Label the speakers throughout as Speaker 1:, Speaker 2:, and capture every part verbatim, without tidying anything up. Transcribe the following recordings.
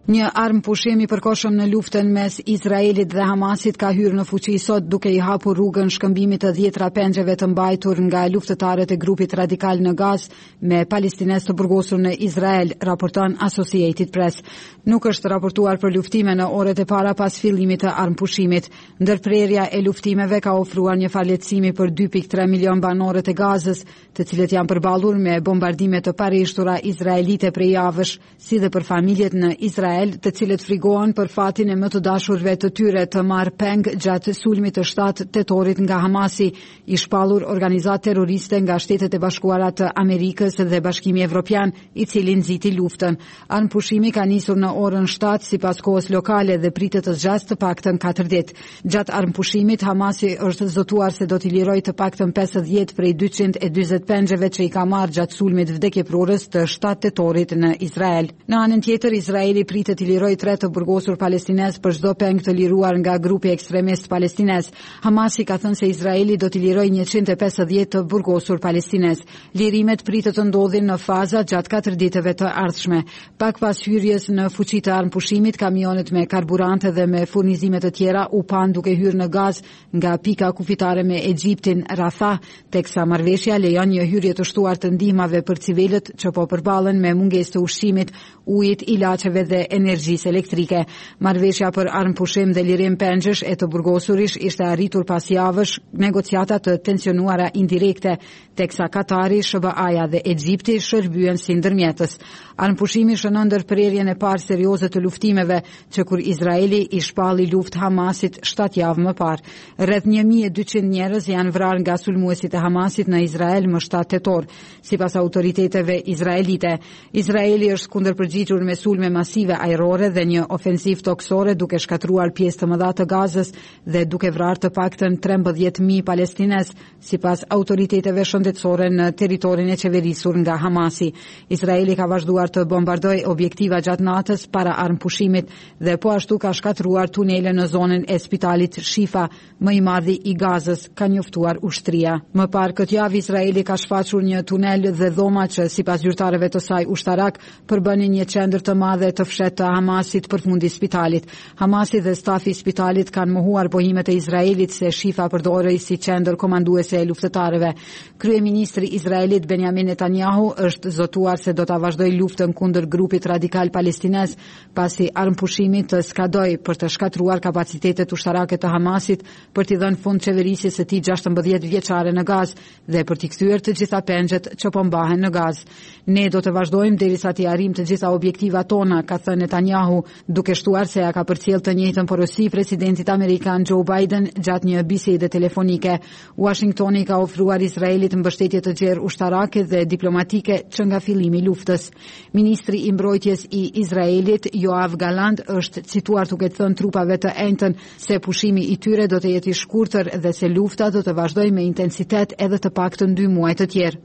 Speaker 1: Një armë pushim i përkohshëm në luftën mes Izraelit dhe Hamasit ka hyrë në fuqi sot duke i hapur rrugën shkëmbimit të dhjetra pengjeve të mbajtur nga luftëtarët e grupit radikal në Gazë me palestinez të burgosur në Izrael, raporton Associated Press. Nuk është raportuar për luftime në orët e para pas fillimit të armpushimit. Ndërprerja e luftimeve ka ofruar një falëtësimi për dy pikë tre milion banorët e Gazës, të cilët janë përballur me bombardime të parishtura izraelite prej javësh, si dhe për familjet në Izrael, të cilët frigohen për fatin e më të dashurve të tyre të marrë peng gjatë sulmit të shtatë tetorit nga Hamasi, i shpallur organizat terroriste nga Shtetet e Bashkuara të Amerikës dhe Bashkimi Evropian, i cili nxiti luftën. Armpushimi ka nisur në orën shtatë sipas kohës lokale dhe pritet të zgjasë të paktën katër ditë. Gjatë armpushimit, Hamasi është zotuar se do t'i lirojë të paktën pesëdhjetë prej dyqind e dyzet pengjeve që i ka marrë gjatë sulmit vdekjeprorës të shtatë tetorit në Izrael. Në anën tjetër, Izraeli të t'i liroj tre të burgosur palestinez për çdo peng të liruar nga grupi ekstremist palestinez. Hamasi ka thënë se Izraeli do t'i liroj njëqind e pesëdhjetë të burgosur palestinez. Lirimet pritet të ndodhin në faza gjatë katër ditëve të ardhshme. Pak pas hyrjes në fuqi të armpushimit, kamionet me karburante dhe me furnizime të tjera u pan duke hyrë në Gazë nga pika kufitare me Egjiptin, Rafah, teksa marrëveshja lejon një hyrje të shtuar të ndihmave për civilët që po përballen me mungesë të ushqimit, ujit, ilaçeve dhe energjisë elektrike. Marrëveshja për armpushim dhe lirim pengjesh e të burgosurish ishte arritur pas javësh negociata të tensionuara indirekte, teksa Katari, S B A-ja dhe Egjipti shërbyen si ndërmjetës. Armpushimi shënon ndërprerjen e parë serioze të luftimeve që kur Izraeli i shpalli luftë Hamasit shtatë javë më parë. Rreth një mijë e dyqind njerëz janë vrarë nga sulmuesit e Hamasit në Izrael më shtatë tetor, sipas autoriteteve izraelite. Izraeli është kundërpërgjigjur me sulme masive ajrore dhe një ofensiv toksore duke shkatruar pjesë të mëdha të Gazës dhe duke vrarë të paktën trembëdhjetë mijë palestinez, sipas autoriteteve shëndetësore në territorin e qeverisur nga Hamasi. Izraeli ka vazhduar të bombardojë objektiva gjatë natës para armpushimit dhe po ashtu ka shkatruar tunele në zonën e spitalit Shifa, më i madhi i Gazës, ka njoftuar ushtria. Më parë këtë javë Izraeli ka shfaqur një tunel dhe dhoma që sipas zyrtarëve të saj ushtarak përbënin një qendër të madhe të fshetë të Hamasit përfundi spitalit. Hamasi dhe stafi i spitalit kanë mohuar pohimet e Izraelit se Shifa përdorej si qendër komanduese e luftëtarëve. Kryeministri Izraelit Benjamin Netanyahu është zotuar se do ta vazhdojë luftën kundër grupit radikal palestinez pasi armpushimi të skadoi për të shkatruar kapacitetet ushtarake të Hamasit për t'i dhënë fund qeverisjes së tij gjashtëmbëdhjetë vjeçare në Gazë dhe për t'i kthyer të gjitha pengjet që po mbahen në Gazë. Ne do të vazhdojmë derisa t'i arrijmë të gjitha objektivat tona, ka thënë Netanyahu, duke shtuar se ja ka përcjell të njëjtën porosi presidentit amerikan Joe Biden gjatë një bisede telefonike. Washingtoni ka ofruar Izraelit mbështetje të gjerë ushtarake dhe diplomatike që nga fillimi i luftës. Ministri i mbrojtjes i Izraelit Yoav Gallant është cituar duke thënë trupave të enjtën se pushimi i tyre do të jetë i shkurtër dhe se lufta do të vazhdojë me intensitet edhe të paktën dy muaj të tjerë.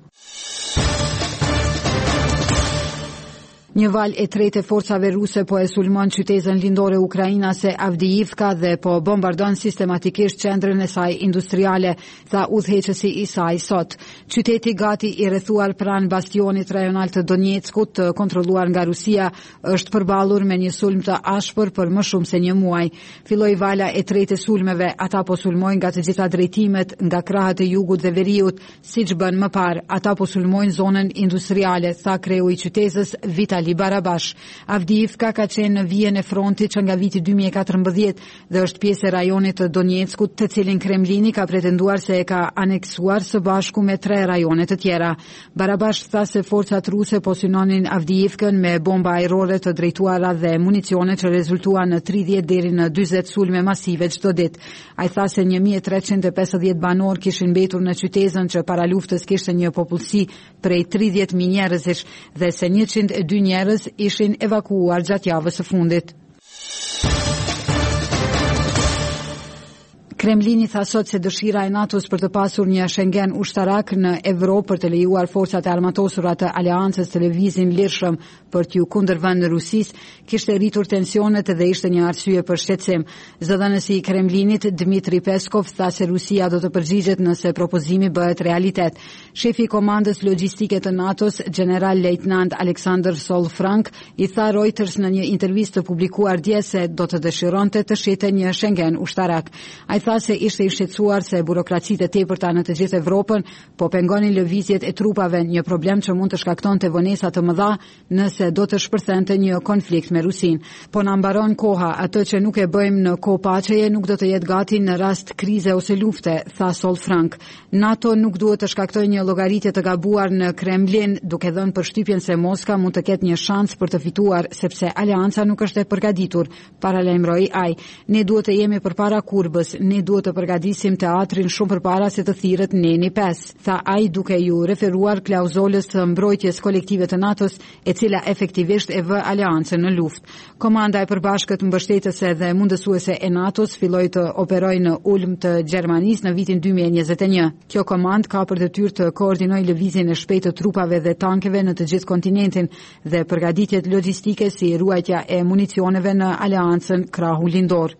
Speaker 1: Një val e tretë e forcave ruse po e sulmon qytetin lindore ukrainase Avdiivka dhe po bombardon sistematikisht qendrën e saj industriale, tha udhëheqësi i saj sot. Qyteti gati i rrethuar pranë bastionit rajonal të Donetskut, të kontrolluar nga Rusia, është përballur me një sulm të ashpër për më shumë se një muaj. Filloi vala e tretë e sulmeve, ata po sulmojnë nga të gjitha drejtimet, nga krahët e jugut dhe veriut, siç bën më parë. Ata po sulmojnë zonën industriale, tha kreu i qytetës Vitali Barabash. Avdiivka ka qenë në vijën e frontit që nga viti dy mijë e katërmbëdhjetë dhe është pjesë e rajonit të Donetskut, të cilin Kremlini ka pretenduar se e ka aneksuar së bashku me tre rajone të tjera. Barabash tha se forcat ruse po synonin Avdiivkën me bomba ajrore të drejtuara dhe municione që rezultuan në tridhjetë deri në dyzet sulme masive çdo ditë. Ai tha se një mijë e treqind e pesëdhjetë banor kishin mbetur në qytetin që para luftës kishte një popullsi prej tridhjetë mijë njerëzish dhe se njëqind e dy njerëz ishin evakuuar gjatë javës së fundit. Kremlini tha sot se dëshira e NATO-s për të pasur një Schengen ushtarak në Evropë për të lejuar forcat e armatosura të aleancës të lëvizin lirshëm për t'ju kundërvënë Rusisë kishte rritur tensionet dhe ishte një arsye për shqetësim. Zëdhënësi i Kremlinit Dmitri Peskov tha se Rusia do të përgjigjet nëse propozimi bëhet realitet. Shefi i komandës logjistike të NATO-s, general-lejtnant Alexander Solfrank, i tha Reuters në një intervistë të publikuar dje se do të dëshironte të shite një Schengen ushtarak. Ai tha se ishte i shqetësuar se burokracitë e tepërta në të gjithë Evropën po pengonin lëvizjet e trupave, një problem që mund të shkaktonte vonesa të mëdha nëse do të shpërthente një konflikt me Rusinë. Po na mbaron koha, atë që nuk e bëjmë në kohë paqeje nuk do të jetë gati në rast krize ose lufte, tha Solfrank. NATO nuk duhet të shkaktojë një llogaritje të gabuar në Kremlin, duke dhënë përshtypjen se Moska mund të ketë një shans për të fituar sepse aleanca nuk është e përgatitur, paralajmëroi ai. Ne duhet të jemi përpara kurbës, ne duhet të përgatisim teatrin shumë përpara se të thirret Neni pesë, tha ai duke ju referuar klauzolës së mbrojtjes kolektive të NATO-s, e cila efektivisht e vë aleancën në luftë. Komanda e përbashkët mbështetëse dhe mundësuese e NATO-s filloi të operojë në Ulm të Gjermanisë në vitin dy mijë e njëzet e një. Kjo komand ka për detyrë të koordinojë lëvizjen e shpejtë të trupave dhe tankeve në të gjithë kontinentin dhe përgatitjet logjistike si ruajtja e municioneve në aleancën krahu lindor.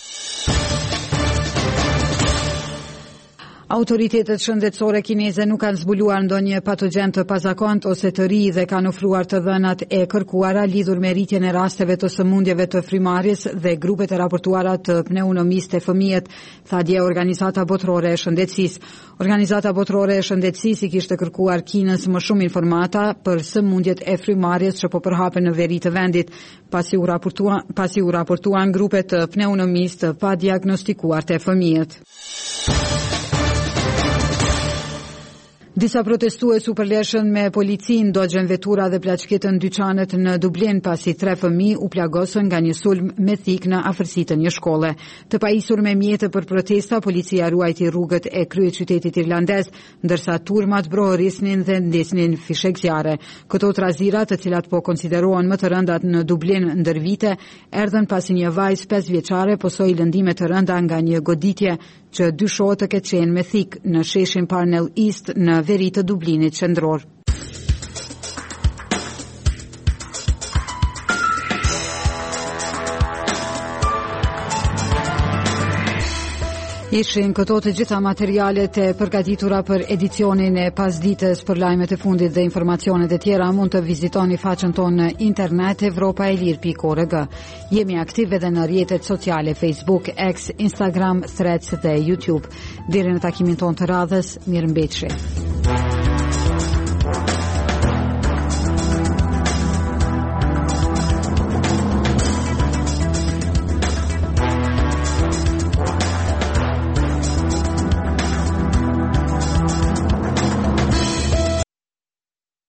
Speaker 1: Autoritetet shëndetësore kineze nuk kanë zbuluar ndonjë patogjen të pazakontë ose të ri dhe kanë ofruar të dhënat e kërkuara lidhur me rritjen e rasteve të sëmundjeve të frymarrjes dhe grupet e raportuara të pneumonisë te fëmijët, tha dje Organizata Botërore e Shëndetësisë. Organizata Botërore e Shëndetësisë i kishte kërkuar Kinës më shumë informata për sëmundjet e frymarrjes që po përhapen në veri të vendit, pasi u raportuan pasi u raportuan grupe të pneumonisë të padiagnostikuar te fëmijët. Disa protestues u përleshën me policin, dogjen vetura dhe plaçkitën dyqanet në Dublin pasi tre fëmijë u plagosën nga një sulm me thik në afërsi të një shkolle. Të pajisur me mjete për protesta, policia ruajti rrugët e kryeqytetit irlandez, ndërsa turmat brohërisnin dhe ndesnin fishek zjarre. Këto trazira, të cilat po konsiderohen më të rëndat në Dublin ndër vite, erdhën pasi një vajzë pesë vjeçare posoi lëndime të rënda nga një goditje që dyshohet të ketë qenë me thik në sheshin Parnell East në veri të Dublinit qendror. Ishin këto të gjitha materialet e përgatitura për edicionin e pasdites. Për lajmet e fundit dhe informacionet e tjera mund të vizitoni faqen tonë në internet evropa e lir pikë org. Jemi aktiv edhe në rrjetet sociale Facebook, X, Instagram, Threads dhe YouTube. Deri në takimin tonë të radhës, mirëmbëjtje.